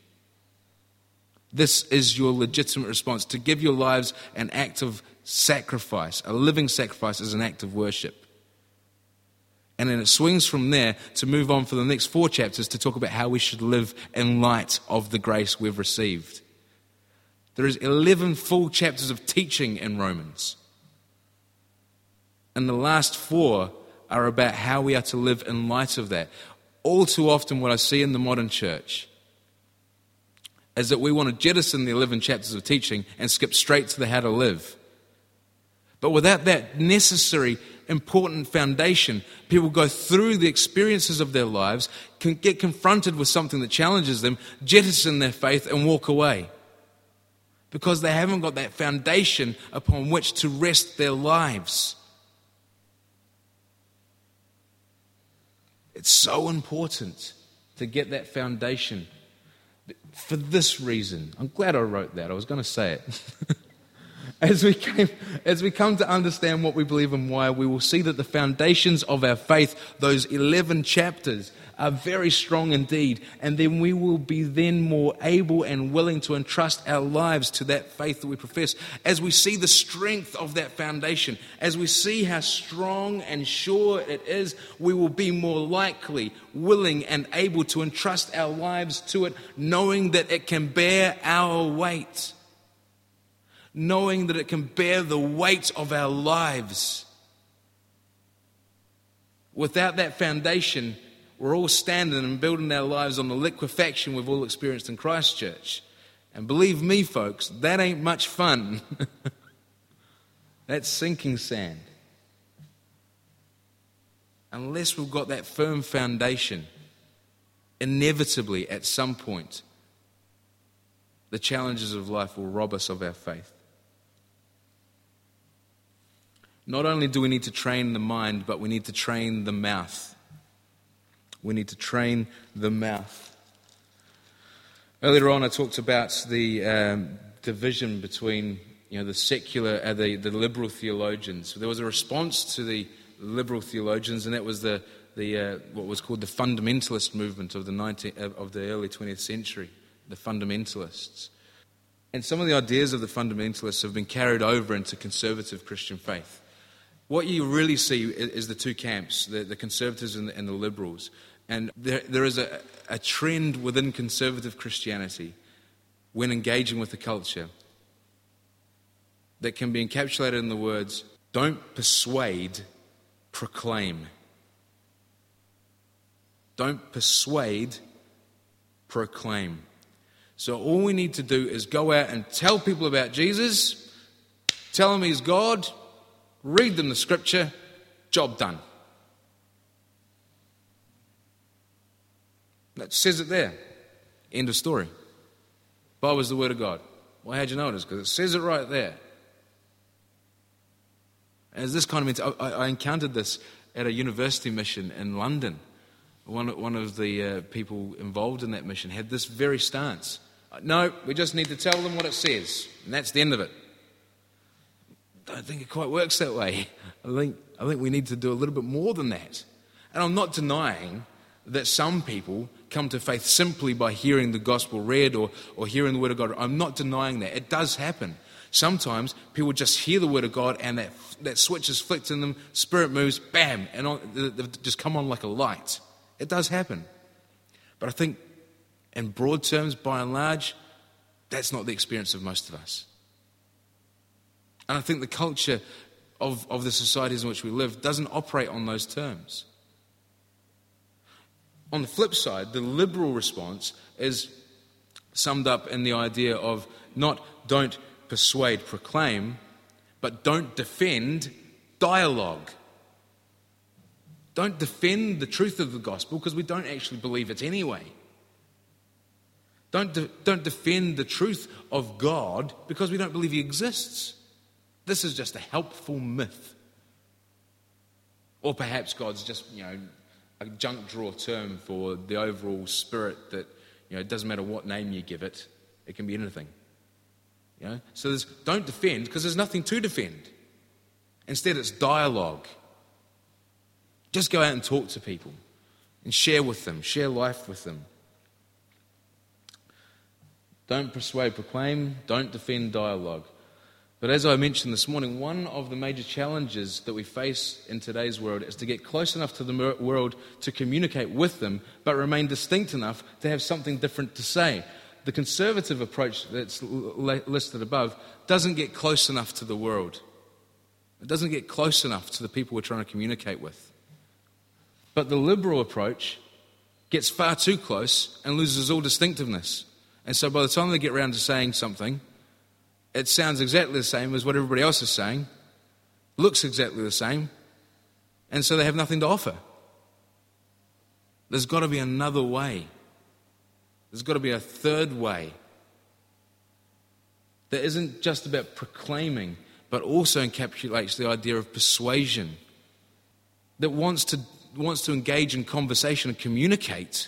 this is your legitimate response. To give your lives an act of sacrifice, a living sacrifice, is an act of worship. And then it swings from there to move on for the next 4 chapters to talk about how we should live in light of the grace we've received. There is 11 full chapters of teaching in Romans. And the last 4 are about how we are to live in light of that. All too often what I see in the modern church is that we want to jettison the 11 chapters of teaching and skip straight to the how to live. But without that necessary, important foundation, people go through the experiences of their lives, can get confronted with something that challenges them, jettison their faith and walk away. Because they haven't got that foundation upon which to rest their lives. It's so important to get that foundation. For this reason, I'm glad I wrote that. I was going to say it. As we come to understand what we believe and why, we will see that the foundations of our faith, those 11 chapters, are very strong indeed. And then we will be then more able and willing to entrust our lives to that faith that we profess. As we see the strength of that foundation, as we see how strong and sure it is, we will be more likely, willing and able to entrust our lives to it, knowing that it can bear our weight. Knowing that it can bear the weight of our lives. Without that foundation, we're all standing and building our lives on the liquefaction we've all experienced in Christchurch. And believe me, folks, that ain't much fun. That's sinking sand. Unless we've got that firm foundation, inevitably at some point, the challenges of life will rob us of our faith. Not only do we need to train the mind, but we need to train the mouth. We need to train the mouth. Earlier on, I talked about the division between the secular, the liberal theologians. There was a response to the liberal theologians, and that was the what was called the fundamentalist movement of the early 20th century, the fundamentalists. And some of the ideas of the fundamentalists have been carried over into conservative Christian faith. What you really see is the two camps, the conservatives and the liberals. And there is a trend within conservative Christianity when engaging with the culture that can be encapsulated in the words, don't persuade, proclaim. Don't persuade, proclaim. So all we need to do is go out and tell people about Jesus, tell them he's God, read them the scripture, job done. That says it there. End of story. Bible is the word of God. Well, how'd you know it is? Because it says it right there. As this kind of, I encountered this at a university mission in London. One of the people involved in that mission had this very stance. No, we just need to tell them what it says, and that's the end of it. I don't think it quite works that way. I think we need to do a little bit more than that. And I'm not denying that some people come to faith simply by hearing the gospel read or hearing the word of God. I'm not denying that. It does happen. Sometimes people just hear the word of God and that switch is flicked in them, spirit moves, bam, and they just come on like a light. It does happen. But I think in broad terms, by and large, that's not the experience of most of us. And I think the culture of the societies in which we live doesn't operate on those terms. On the flip side, the liberal response is summed up in the idea of not don't persuade, proclaim, but don't defend, dialogue. Don't defend the truth of the gospel because we don't actually believe it anyway. Don't defend the truth of God because we don't believe he exists. This is just a helpful myth. Or perhaps God's just, a junk drawer term for the overall spirit that, it doesn't matter what name you give it, it can be anything. So don't defend because there's nothing to defend. Instead, it's dialogue. Just go out and talk to people and share with them, share life with them. Don't persuade, proclaim, don't defend, dialogue. But as I mentioned this morning, one of the major challenges that we face in today's world is to get close enough to the world to communicate with them, but remain distinct enough to have something different to say. The conservative approach that's listed above doesn't get close enough to the world. It doesn't get close enough to the people we're trying to communicate with. But the liberal approach gets far too close and loses all distinctiveness. And so by the time they get around to saying something, it sounds exactly the same as what everybody else is saying, looks exactly the same, and so they have nothing to offer. There's got to be another way. There's got to be a third way that isn't just about proclaiming, but also encapsulates the idea of persuasion, that wants to engage in conversation and communicate,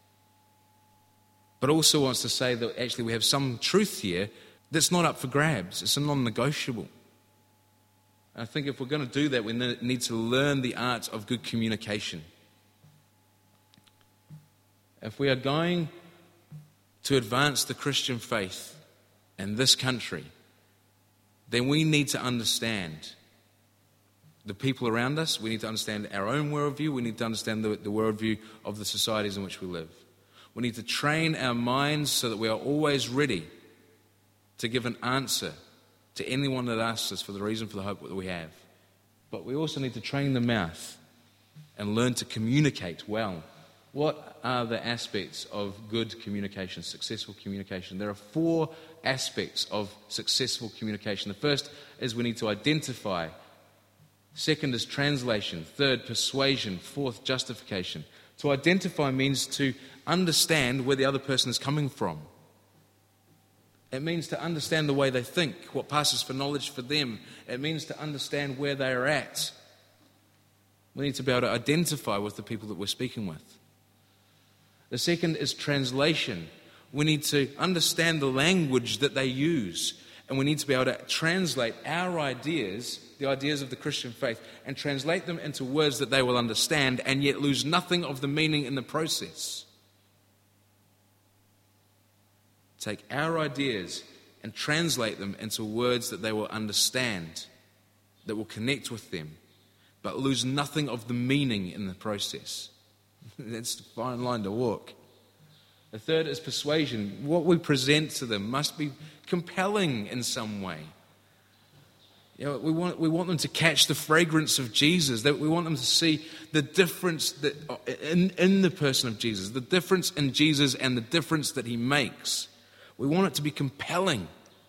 but also wants to say that actually we have some truth here that's not up for grabs. It's a non-negotiable. And I think if we're going to do that, we need to learn the art of good communication. If we are going to advance the Christian faith in this country, then we need to understand the people around us. We need to understand our own worldview. We need to understand the worldview of the societies in which we live. We need to train our minds so that we are always ready to give an answer to anyone that asks us for the reason for the hope that we have. But we also need to train the mouth and learn to communicate well. What are the aspects of good communication, successful communication? There are 4 aspects of successful communication. The first is we need to identify. Second is translation. Third, persuasion. Fourth, justification. To identify means to understand where the other person is coming from. It means to understand the way they think, what passes for knowledge for them. It means to understand where they are at. We need to be able to identify with the people that we're speaking with. The second is translation. We need to understand the language that they use. And we need to be able to translate our ideas, the ideas of the Christian faith, and translate them into words that they will understand and yet lose nothing of the meaning in the process. Take our ideas and translate them into words that they will understand, that will connect with them, but lose nothing of the meaning in the process. That's a fine line to walk. The third is persuasion. What we present to them must be compelling in some way. We want them to catch the fragrance of Jesus. That we want them to see the difference that in the person of Jesus, the difference in Jesus and the difference that he makes. We want it to be compelling,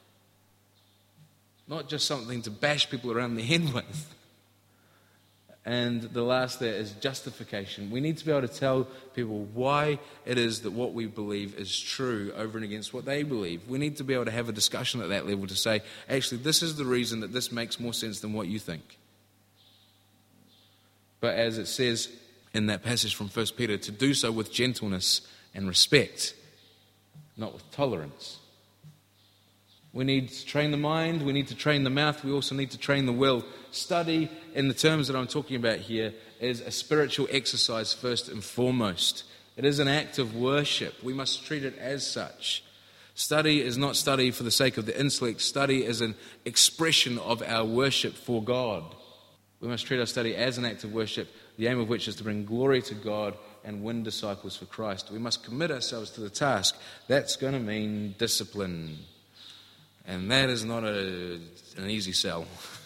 not just something to bash people around the head with. And the last there is justification. We need to be able to tell people why it is that what we believe is true over and against what they believe. We need to be able to have a discussion at that level to say, actually, this is the reason that this makes more sense than what you think. But as it says in that passage from 1 Peter, to do so with gentleness and respect, not with tolerance. We need to train the mind, we need to train the mouth, we also need to train the will. Study, in the terms that I'm talking about here, is a spiritual exercise first and foremost. It is an act of worship. We must treat it as such. Study is not study for the sake of the intellect. Study is an expression of our worship for God. We must treat our study as an act of worship, the aim of which is to bring glory to God and win disciples for Christ. We must commit ourselves to the task. That's going to mean discipline. And that is not an easy sell.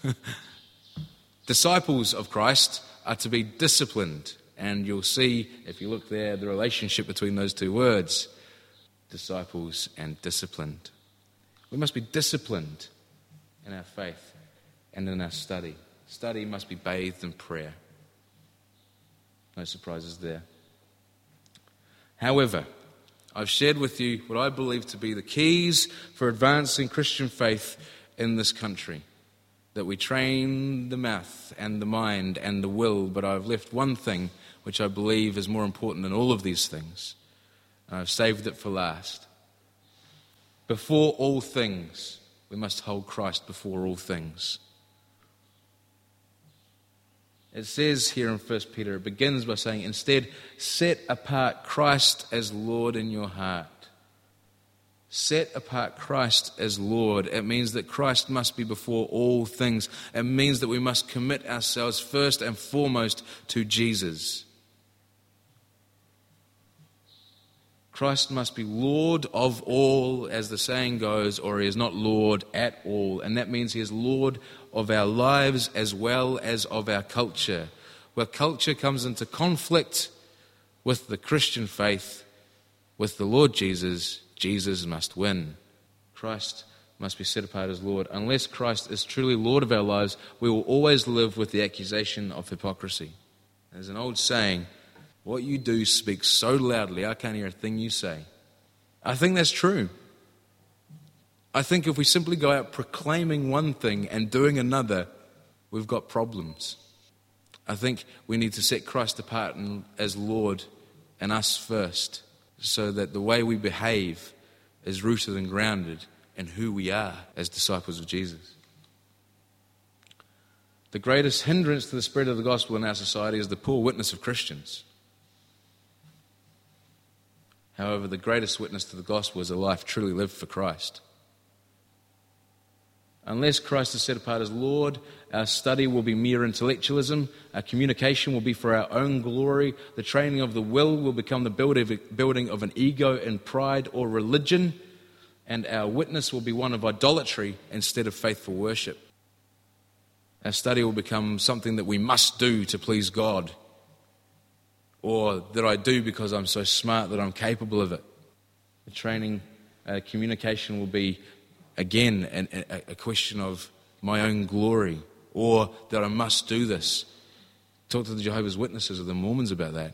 Disciples of Christ are to be disciplined. And you'll see, if you look there, the relationship between those two words, disciples and disciplined. We must be disciplined in our faith and in our study. Study must be bathed in prayer. No surprises there. However, I've shared with you what I believe to be the keys for advancing Christian faith in this country. That we train the mouth and the mind and the will, but I've left one thing which I believe is more important than all of these things. And I've saved it for last. Before all things, we must hold Christ before all things. It says here in 1 Peter, it begins by saying, instead, set apart Christ as Lord in your heart. Set apart Christ as Lord. It means that Christ must be before all things. It means that we must commit ourselves first and foremost to Jesus. Christ must be Lord of all, as the saying goes, or he is not Lord at all. And that means he is Lord of our lives as well as of our culture. Where culture comes into conflict with the Christian faith, with the Lord Jesus, Jesus must win. Christ must be set apart as Lord. Unless Christ is truly Lord of our lives, we will always live with the accusation of hypocrisy. There's an old saying, what you do speaks so loudly, I can't hear a thing you say. I think that's true. I think if we simply go out proclaiming one thing and doing another, we've got problems. I think we need to set Christ apart as Lord and us first, so that the way we behave is rooted and grounded in who we are as disciples of Jesus. The greatest hindrance to the spread of the gospel in our society is the poor witness of Christians. However, the greatest witness to the gospel is a life truly lived for Christ. Unless Christ is set apart as Lord, our study will be mere intellectualism, our communication will be for our own glory, the training of the will become the building of an ego and pride or religion, and our witness will be one of idolatry instead of faithful worship. Our study will become something that we must do to please God, or that I do because I'm so smart that I'm capable of it. The training, communication will be, again, a question of my own glory, or that I must do this. Talk to the Jehovah's Witnesses or the Mormons about that.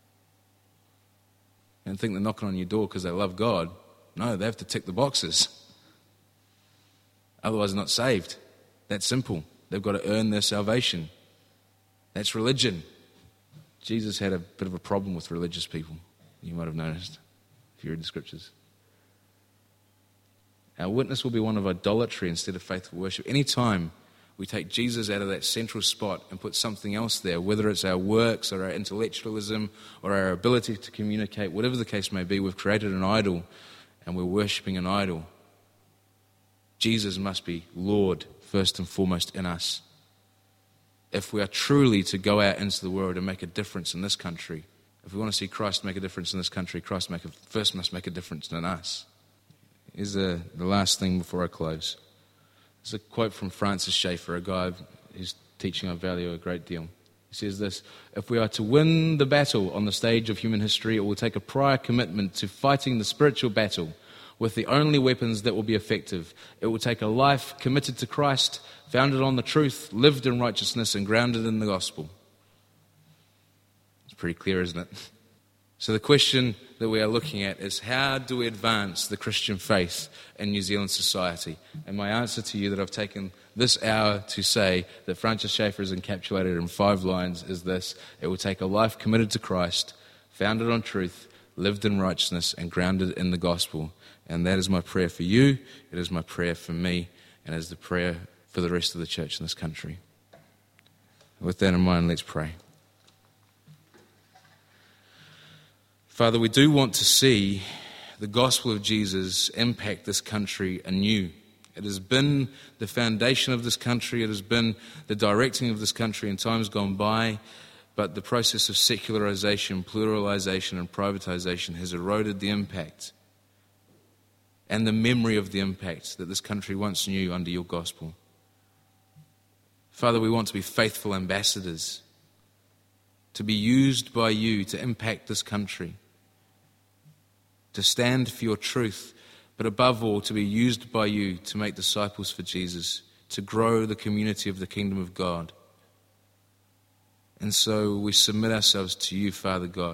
And think they're knocking on your door because they love God. No, they have to tick the boxes. Otherwise, they're not saved. That's simple. They've got to earn their salvation. That's religion. Jesus had a bit of a problem with religious people. You might have noticed if you read the scriptures. Our witness will be one of idolatry instead of faithful worship. Anytime we take Jesus out of that central spot and put something else there, whether it's our works or our intellectualism or our ability to communicate, whatever the case may be, we've created an idol and we're worshipping an idol. Jesus must be Lord first and foremost in us. If we are truly to go out into the world and make a difference in this country, if we want to see Christ make a difference in this country, Christ first must make a difference in us. Here's the last thing before I close. It's a quote from Francis Schaeffer, a guy whose teaching I value a great deal. He says this: "If we are to win the battle on the stage of human history, it will take a prior commitment to fighting the spiritual battle with the only weapons that will be effective. It will take a life committed to Christ, founded on the truth, lived in righteousness, and grounded in the gospel." It's pretty clear, isn't it? So the question that we are looking at is, how do we advance the Christian faith in New Zealand society? And my answer to you that I've taken this hour to say that Francis Schaeffer is encapsulated in 5 lines is this: it will take a life committed to Christ, founded on truth, lived in righteousness, and grounded in the gospel. And that is my prayer for you, it is my prayer for me, and it is the prayer for the rest of the church in this country. With that in mind, let's pray. Father, we do want to see the gospel of Jesus impact this country anew. It has been the foundation of this country, it has been the directing of this country in times gone by, but the process of secularization, pluralization, and privatization has eroded the impact and the memory of the impact that this country once knew under your gospel. Father, we want to be faithful ambassadors, to be used by you to impact this country, to stand for your truth, but above all, to be used by you to make disciples for Jesus, to grow the community of the kingdom of God. And so we submit ourselves to you, Father God,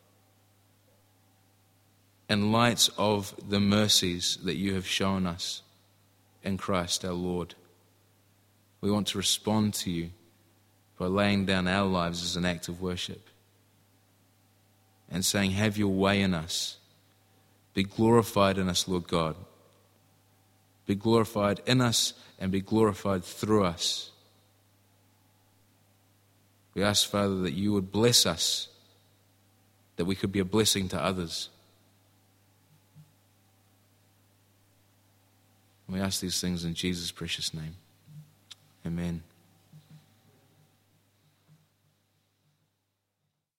in light of the mercies that you have shown us in Christ our Lord. We want to respond to you by laying down our lives as an act of worship and saying, have your way in us. Be glorified in us, Lord God. Be glorified in us and be glorified through us. We ask, Father, that you would bless us, that we could be a blessing to others. We ask these things in Jesus' precious name. Amen.